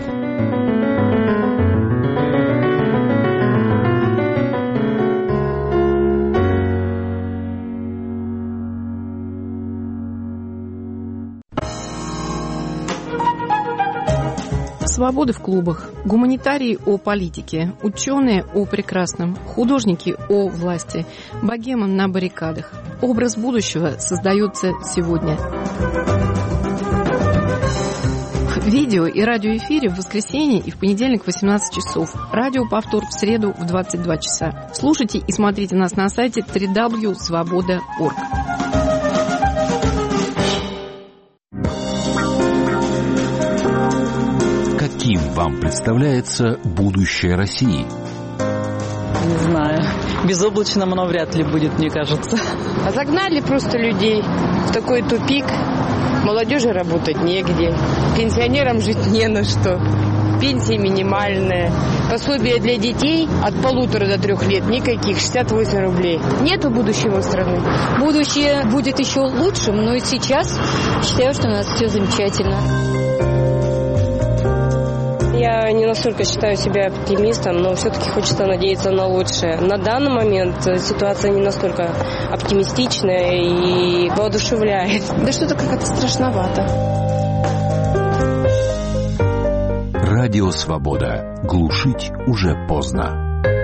Свободы в клубах, гуманитарии о политике, ученые о прекрасном, художники о власти, богема на баррикадах. Образ будущего создается сегодня. В видео и радиоэфире в воскресенье и в понедельник в восемнадцать часов. Радиоповтор в среду в двадцать два часа. Слушайте и смотрите нас на сайте дабл ю дабл ю дабл ю точка свобода точка орг. Каким вам представляется будущее России? Не знаю. Безоблачным оно вряд ли будет, мне кажется. А загнали просто людей в такой тупик. Молодежи работать негде. Пенсионерам жить не на что. Пенсия минимальная. Пособие для детей от полутора до трех лет никаких. шестьдесят восемь рублей. Нету будущего страны. Будущее будет еще лучшим, но и сейчас считаю, что у нас все замечательно. Я Я не настолько считаю себя оптимистом, но все-таки хочется надеяться на лучшее. На данный момент ситуация не настолько оптимистичная и воодушевляет. Да что-то как-то страшновато. Радио «Свобода». Глушить уже поздно.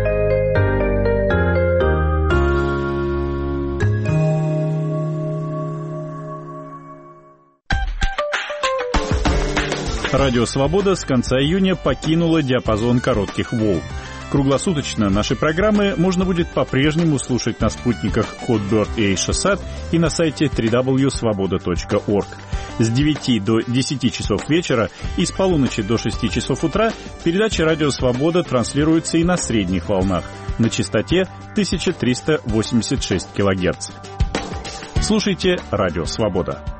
Радио «Свобода» с конца июня покинуло диапазон коротких волн. Круглосуточно наши программы можно будет по-прежнему слушать на спутниках Hotbird и Эйшасат и на сайте дабл ю дабл ю дабл ю точка свобода точка орг. С девяти до десяти часов вечера и с полуночи до шести часов утра передача «Радио Свобода» транслируется и на средних волнах на частоте тысяча триста восемьдесят шесть килогерц. Слушайте «Радио Свобода».